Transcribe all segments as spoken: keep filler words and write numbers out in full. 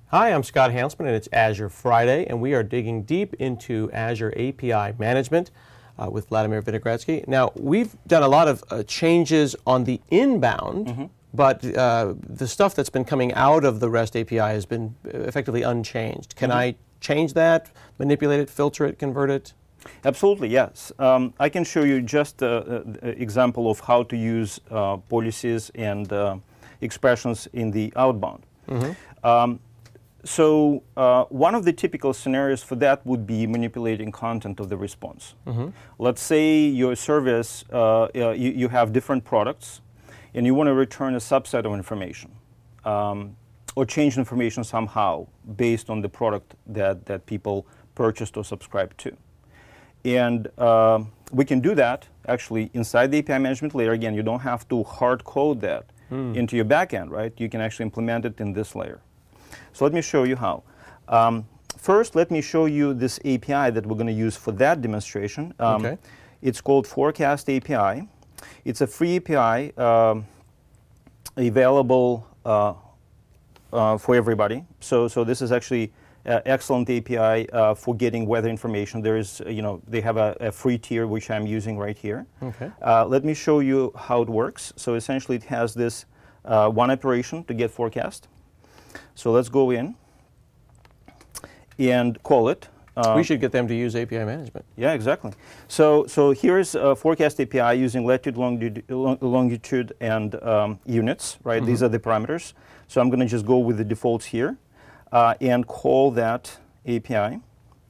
Hi, I'm Scott Hansman, and it's Azure Friday, and we are digging deep into Azure A P I management uh, with Vladimir Vinogradsky. Now, we've done a lot of uh, changes on the inbound, mm-hmm. but uh, the stuff that's been coming out of the REST A P I has been effectively unchanged. Can mm-hmm. I change that, manipulate it, filter it, convert it? Absolutely, yes. Um, I can show you just an example of how to use uh, policies and uh, expressions in the outbound. Mm-hmm. Um, so uh, one of the typical scenarios for that would be manipulating content of the response. Mm-hmm. Let's say your service, uh, uh, you, you have different products, and you want to return a subset of information, um, or change information somehow based on the product that, that people purchased or subscribed to. And uh, we can do that actually inside the A P I management layer. Again, you don't have to hard code that mm. into your backend, right? You can actually implement it in this layer. So let me show you how. Um, first, let me show you this A P I that we're going to use for that demonstration. Um, okay. It's called Forecast A P I. It's a free A P I um, available uh, uh, for everybody. So, so this is actually Uh, excellent A P I uh, for getting weather information. There is, uh, you know, they have a, a free tier which I'm using right here. Okay. Uh, let me show you how it works. So essentially, it has this uh, one operation to get forecast. So let's go in and call it. Uh, we should get them to use A P I management. Yeah, exactly. So, so here's a forecast A P I using latitude, longitude, longitude and um, units. Right. Mm-hmm. These are the parameters. So I'm going to just go with the defaults here. Uh, and call that A P I.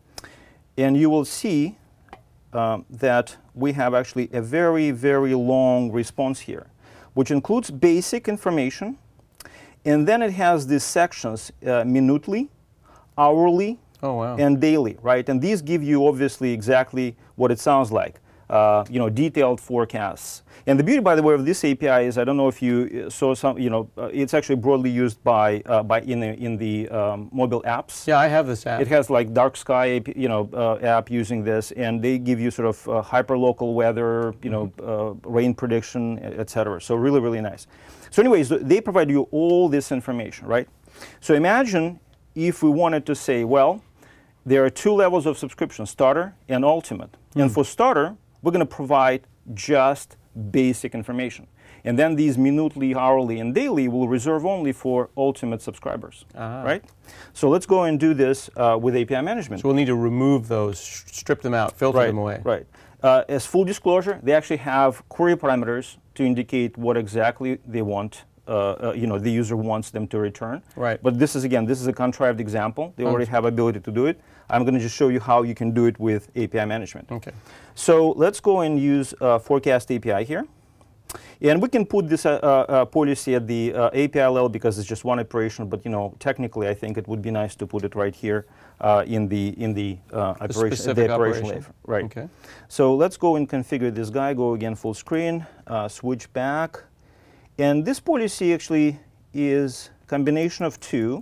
And you will see um, that we have actually a very, very long response here, which includes basic information. And then it has these sections, uh, minutely, hourly, oh, wow. and daily, right? And these give you obviously exactly what it sounds like, uh, you know, detailed forecasts. And the beauty, by the way, of this A P I is, I don't know if you saw some, you know, uh, it's actually broadly used by uh, by in the in the um, mobile apps. Yeah, I have this app. It has like Dark Sky, you know, uh, app using this, and they give you sort of uh, hyper local weather, you know, uh, rain prediction, et cetera. So really, really nice. So, anyways, they provide you all this information, right? So imagine if we wanted to say, well, there are two levels of subscription: Starter and Ultimate. Mm. And for Starter, we're going to provide just basic information. And then these minutely, hourly, and daily will reserve only for Ultimate subscribers, uh-huh. right? So let's go and do this uh, with A P I management. So we'll need to remove those, strip them out, filter right, them away. Right. Uh, as full disclosure, they actually have query parameters to indicate what exactly they want, uh, uh, you know, the user wants them to return. Right. But this is, again, this is a contrived example. They already have ability to do it. I'm going to just show you how you can do it with A P I management. Okay. So let's go and use uh, Forecast A P I here. And we can put this uh, uh, policy at the uh, A P I level because it's just one operation. But you know, technically, I think it would be nice to put it right here uh, in the in the uh, operation, the operation layer. Right. Okay. So let's go and configure this guy. Go again full screen. Uh, switch back. And this policy actually is a combination of two,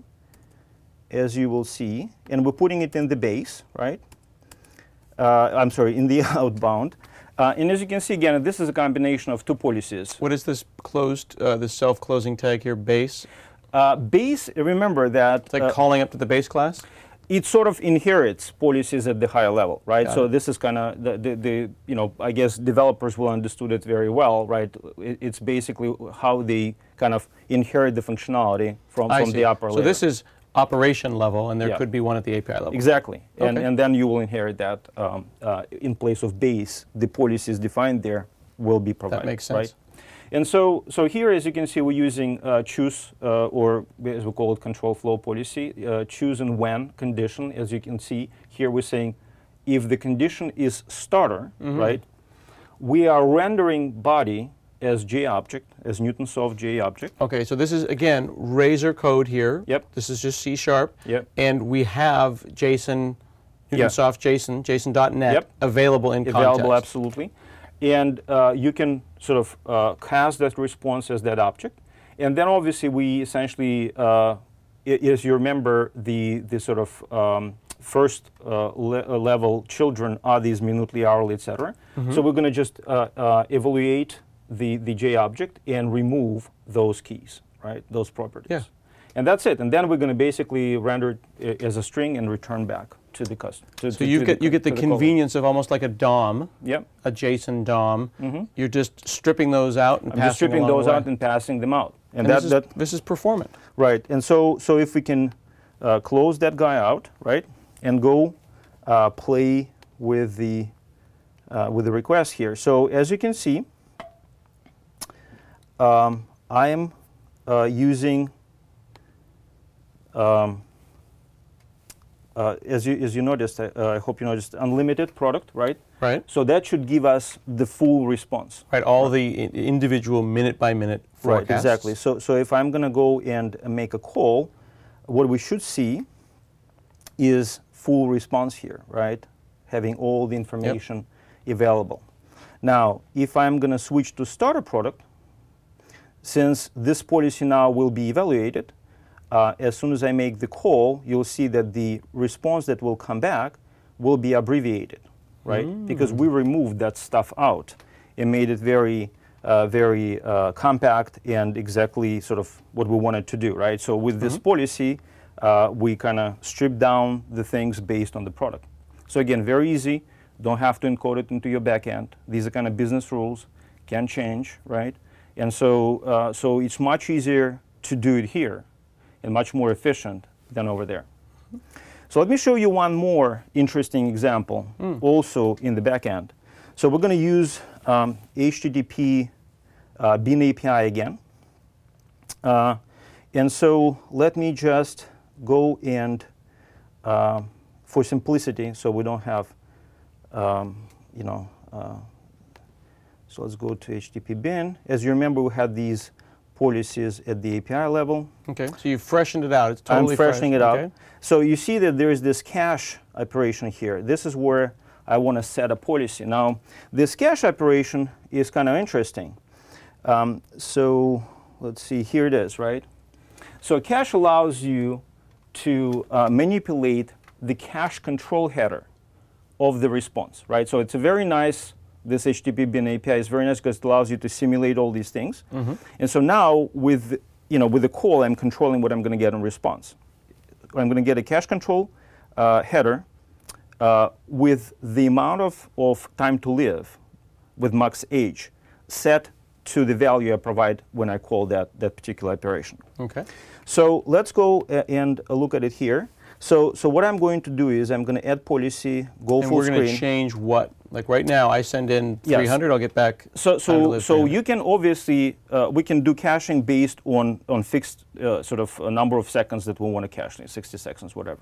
as you will see, and we're putting it in the base, right? Uh, I'm sorry, in the outbound. Uh, and as you can see, again, this is a combination of two policies. What is this closed, uh, this self-closing tag here, base? Uh, base, remember that... It's like uh, calling up to the base class? It sort of inherits policies at the higher level, right? Got so it. this is kind of, the, the, the, you know, I guess developers will understood it very well, right? It, it's basically how they kind of inherit the functionality from, from the upper so layer. So this is operation level, and there yeah. could be one at the A P I level. Exactly, okay. and, and then you will inherit that um, uh, in place of base. The policies defined there will be provided. That makes sense. Right? And so, so here, as you can see, we're using uh, choose, uh, or as we call it, control flow policy, uh, choose and when condition. As you can see, here we're saying if the condition is starter, mm-hmm. right, we are rendering body as JObject, as Newtonsoft JObject. Okay, so this is, again, Razor code here. Yep. This is just C sharp. Yep. And we have JSON, Newtonsoft yep. JSON, JSON dot net yep. available in available, context. Available, absolutely. And uh, you can sort of uh, cast that response as that object. And then obviously we essentially, uh, as you remember, the, the sort of um, first uh, le level children are these minutely, hourly, et cetera. Mm-hmm. So we're going to just uh, uh, evaluate the, the JObject and remove those keys, right, those properties. Yeah. And that's it. And then we're going to basically render it as a string and return back to the customer. So you get you get the convenience of almost like a D O M, yep. a JSON D O M. Mm-hmm. You're just stripping those out and I'm passing just stripping along those the way. out and passing them out. And, And that, this, is, that this is performant. right. And so so if we can uh, close that guy out, right, and go uh, play with the uh, with the request here. So as you can see, um, I am uh, using. Um, uh, as you as you noticed, uh, I hope you noticed, unlimited product, right? Right. So that should give us the full response. Right. All the I- individual minute by minute forecasts. Right. Exactly. So so if I'm going to go and make a call, what we should see is full response here, right? Having all the information yep. available. Now, if I'm going to switch to starter product, since this policy now will be evaluated. Uh, as soon as I make the call, you'll see that the response that will come back will be abbreviated, right? Mm. Because we removed that stuff out and made it very, uh, very uh, compact and exactly sort of what we wanted to do, right? So with mm-hmm. this policy, uh, we kind of strip down the things based on the product. So again, very easy. Don't have to encode it into your backend. These are kind of business rules, can change, right? And so, uh, so it's much easier to do it here. And much more efficient than over there. So let me show you one more interesting example, mm. also in the back end. So we're going to use um, H T T P uh, Bean A P I again. Uh, and so let me just go and, uh, for simplicity, so we don't have, um, you know, uh, so let's go to H T T P bin. As you remember, we had these policies at the A P I level. Okay, so you've freshened it out. It's totally I'm freshening fresh. it out. Okay. So you see that there is this cache operation here. This is where I want to set a policy. Now, this cache operation is kind of interesting. Um, so let's see, here it is, right? So cache allows you to uh, manipulate the cache control header of the response, right? So it's a very nice. This H T T P bin A P I is very nice because it allows you to simulate all these things. Mm-hmm. And so now with, you know, with the call, I'm controlling what I'm going to get in response. I'm going to get a cache control uh, header uh, with the amount of, of time to live with max age set to the value I provide when I call that, that particular operation. Okay. So let's go a- and look at it here. So, so what I'm going to do is I'm going to add policy, go and full we're screen. going to change what? Like right now, I send in three hundred, yes. I'll get back. So, so, so you can obviously, uh, we can do caching based on, on fixed uh, sort of a number of seconds that we want to cache, sixty seconds, whatever.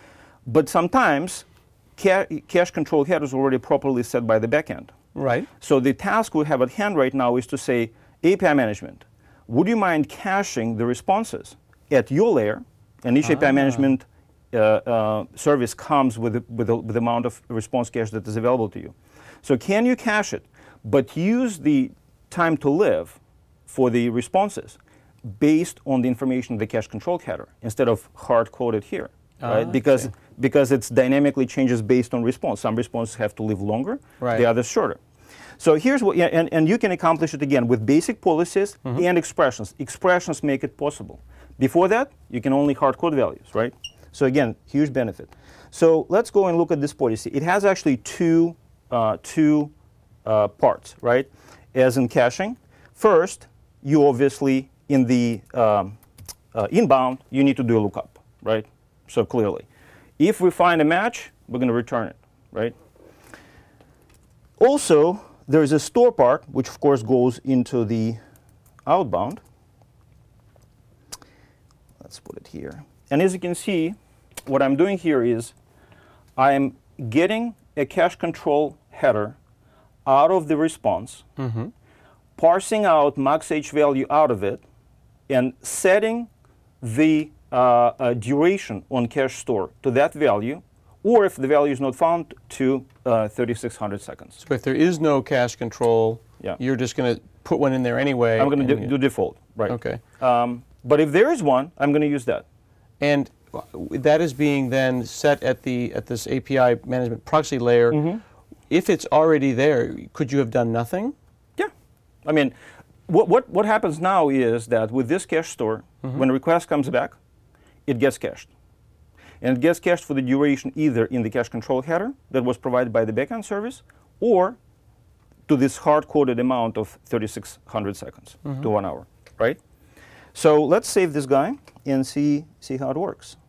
But sometimes ca- cache control header is already properly set by the backend. Right. So the task we have at hand right now is to say, A P I management, would you mind caching the responses at your layer? And each ah. A P I management Uh, uh, service comes with the, with, the, with the amount of response cache that is available to you. So can you cache it, but use the time to live for the responses based on the information in the cache control header instead of hard-coded here, ah, right? Because, because it's dynamically changes based on response. Some responses have to live longer, right. the others shorter. So here's what, yeah, and, and you can accomplish it again with basic policies mm-hmm. and expressions. Expressions make it possible. Before that, you can only hard-code values, right? So again, huge benefit. So let's go and look at this policy. It has actually two, uh, two uh, parts, right? As in caching. First, you obviously, in the um, uh, inbound, you need to do a lookup, right? So clearly. If we find a match, we're going to return it, right? Also, there is a store part, which of course goes into the outbound. Let's put it here. And as you can see, what I'm doing here is I'm getting a cache control header out of the response, mm-hmm. parsing out max age value out of it, and setting the uh, uh, duration on cache store to that value, or if the value is not found, to uh, thirty-six hundred seconds. So if there is no cache control, yeah. you're just going to put one in there anyway. I'm going to do, do default, right. Okay. Um, but if there is one, I'm going to use that. And that is being then set at the at this A P I management proxy layer. Mm-hmm. If it's already there, could you have done nothing? Yeah. I mean, what, what, what happens now is that with this cache store, mm-hmm. when a request comes back, it gets cached. And it gets cached for the duration either in the cache control header that was provided by the backend service, or to this hard-coded amount of thirty-six hundred seconds mm-hmm. to one hour, right? So let's save this guy and see, see how it works.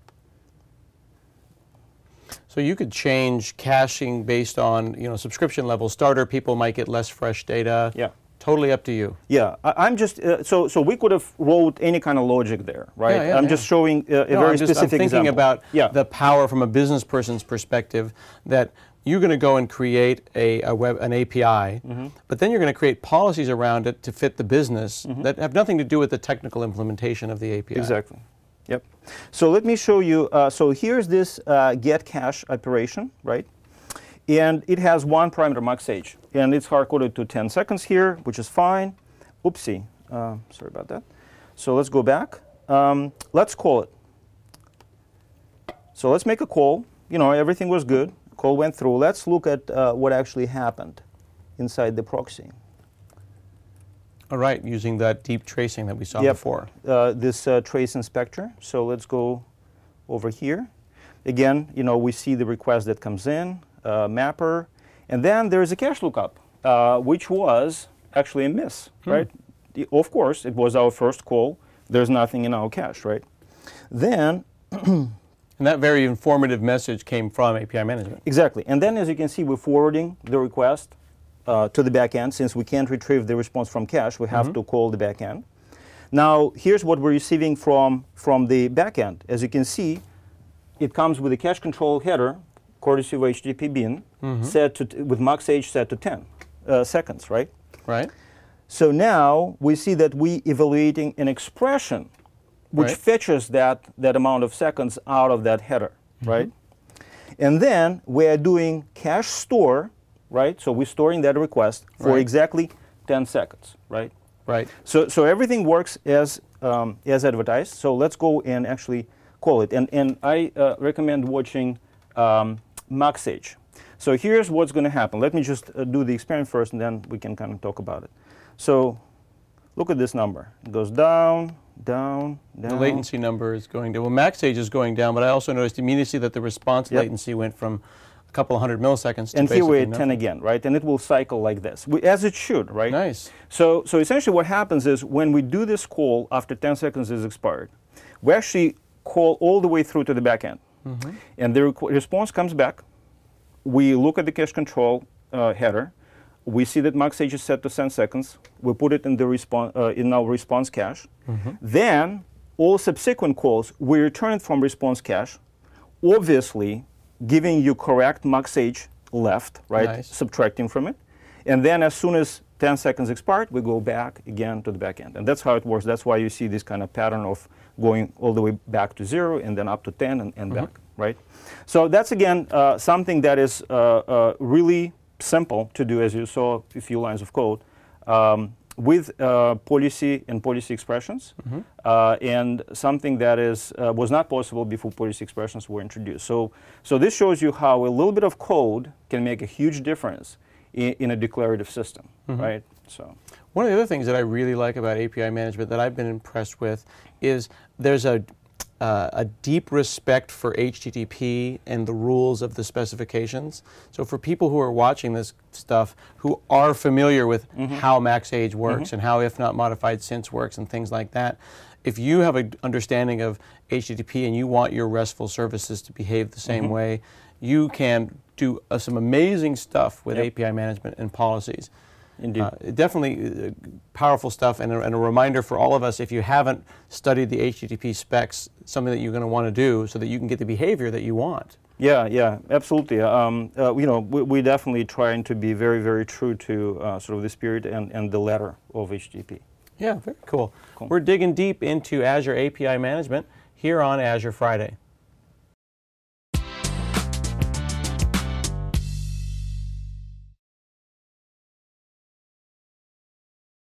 So you could change caching based on, you know, subscription level. Starter people might get less fresh data. Yeah. Totally up to you. Yeah, I, I'm just, uh, so so we could have wrote any kind of logic there, right? Yeah, yeah, I'm yeah. just showing uh, a no, very I'm just, specific I'm thinking example. about yeah. the power from a business person's perspective, that you're going to go and create a, a web, an A P I, mm-hmm. but then you're going to create policies around it to fit the business mm-hmm. that have nothing to do with the technical implementation of the A P I. Exactly. Yep. So let me show you. Uh, so here's this uh, get cache operation, right? And it has one parameter, max age, and it's hard-coded to ten seconds here, which is fine. Oopsie. Uh, sorry about that. So let's go back. Um, let's call it. So let's make a call. You know, everything was good. Call went through. Let's look at uh, what actually happened inside the proxy. All right, using that deep tracing that we saw yep. before. Uh, this uh, trace inspector. So let's go over here. Again, you know, we see the request that comes in, uh, mapper, and then there is a cache lookup, uh, which was actually a miss, hmm. right? The, of course, it was our first call. There's nothing in our cache, right? Then. And that very informative message came from A P I management. Exactly. And then, as you can see, we're forwarding the request uh, to the backend. Since we can't retrieve the response from cache, we have mm-hmm. to call the backend. Now, here's what we're receiving from, from the backend. As you can see, it comes with a cache control header, courtesy of H T T P bin, mm-hmm. set to t- with max age set to ten uh, seconds, right? Right. So now we see that we evaluating an expression which right. fetches that, that amount of seconds out of that header, mm-hmm. right? And then we are doing cache store, right? So we're storing that request for right. exactly ten seconds, right? Right. So so everything works as um, as advertised. So let's go and actually call it. And and I uh, recommend watching um, max age. So here's what's going to happen. Let me just uh, do the experiment first, and then we can kind of talk about it. So look at this number. It goes down. Down, down. The latency number is going down. Well, max age is going down, but I also noticed immediately that the response yep. latency went from a couple hundred milliseconds to and here we're at nothing. ten again, right? And it will cycle like this, we, as it should, right? Nice. So, so essentially what happens is when we do this call after ten seconds is expired, we actually call all the way through to the backend. Mm-hmm. And the requ- response comes back. We look at the cache control uh, header. We see that max age is set to ten seconds. We put it in the response uh, in our response cache. Mm-hmm. Then all subsequent calls we return it from response cache, obviously giving you correct max age left, right? Nice. Subtracting from it, and then as soon as ten seconds expired, we go back again to the backend, and that's how it works. That's why you see this kind of pattern of going all the way back to zero and then up to ten and, and mm-hmm. back, right? So that's again uh, something that is uh, uh, really simple to do, as you saw a few lines of code, um, with uh, policy and policy expressions, mm-hmm. uh, and something that is uh, was not possible before policy expressions were introduced. So, so this shows you how a little bit of code can make a huge difference in, in a declarative system, mm-hmm. right? So, one of the other things that I really like about A P I management that I've been impressed with is there's a Uh, a deep respect for H T T P and the rules of the specifications. So for people who are watching this stuff, who are familiar with mm-hmm. how max age works mm-hmm. and how if not modified since works and things like that, if you have an understanding of H T T P and you want your RESTful services to behave the same mm-hmm. way, you can do uh, some amazing stuff with yep. A P I management and policies. Indeed. Uh, definitely uh, powerful stuff, and a, and a reminder for all of us, if you haven't studied the H T T P specs, something that you're going to want to do so that you can get the behavior that you want. Yeah, yeah, absolutely. Um, uh, you know, we, we're definitely trying to be very, very true to uh, sort of the spirit and, and the letter of H T T P. Yeah, very cool. Cool. We're digging deep into Azure A P I management here on Azure Friday.